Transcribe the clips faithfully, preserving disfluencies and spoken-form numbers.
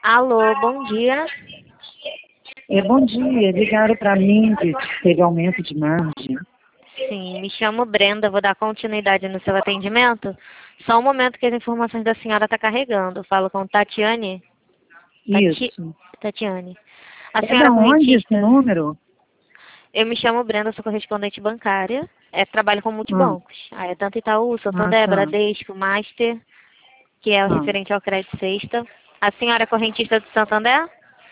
Alô, bom dia. É, bom dia, ligaram para mim que teve aumento de margem. Sim, me chamo Brenda, vou dar continuidade no seu atendimento. Só um momento que as informações da senhora estão carregando. Falo com Tatiane. Tati... Isso. Tatiane. A É senhora da é onde esse correntista? número? Eu me chamo Brenda, sou correspondente bancária. É, trabalho com Ah, multibancos. Ah, é tanto Itaú, ah, Santander, tá. Bradesco, Master, que é o Ah. referente ao crédito sexta. A senhora é correntista do Santander?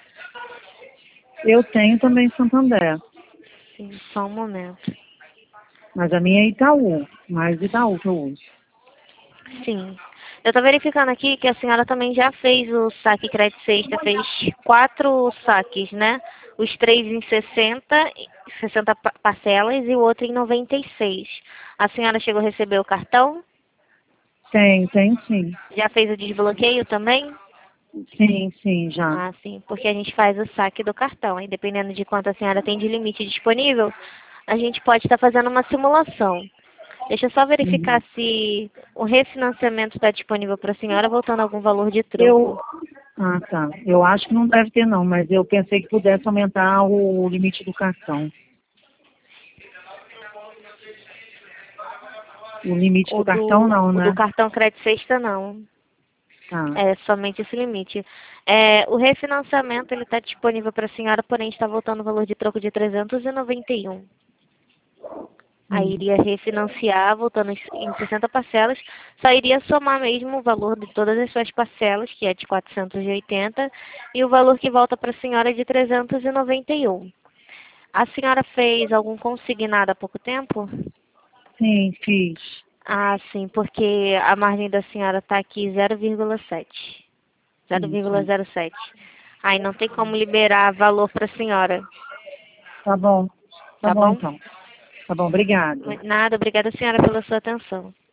Eu tenho também Santander, Sim, só um momento. mas a minha é Itaú, mais Itaú que eu uso. Sim. Eu estou verificando aqui que a senhora também já fez o saque crédito sexta, fez quatro saques, né? Os três em sessenta, sessenta pa- parcelas e o outro em noventa e seis. A senhora chegou a receber o cartão? Tem, tem sim. Já fez o desbloqueio também? Sim, sim, já. Ah, sim, porque a gente faz o saque do cartão. Aí, dependendo de quanto a senhora tem de limite disponível, a gente pode estar fazendo uma simulação. Deixa eu só verificar Uhum. se o refinanciamento está disponível para a senhora, voltando algum valor de Eu, troco. ah, tá. Eu acho que não deve ter não, mas eu pensei que pudesse aumentar o limite do cartão. O limite O do cartão do, não, o do né? cartão crédito sexta, não. Tá. É somente esse limite. É, o refinanciamento ele está disponível para a senhora, porém está voltando o valor de troco de trezentos e noventa e um. Aí Hum. iria refinanciar, voltando em em sessenta parcelas, só iria somar mesmo o valor de todas as suas parcelas, que é de quatrocentos e oitenta, e o valor que volta para a senhora é de trezentos e noventa e um. A senhora fez algum consignado há pouco tempo? Sim, fiz. Ah, sim, porque a margem da senhora está aqui zero vírgula sete. Isso. zero vírgula zero sete. Aí não tem como liberar valor para a senhora, Tá bom. Tá tá bom bom? então. Tá bom, obrigada. Nada, obrigada senhora pela sua atenção.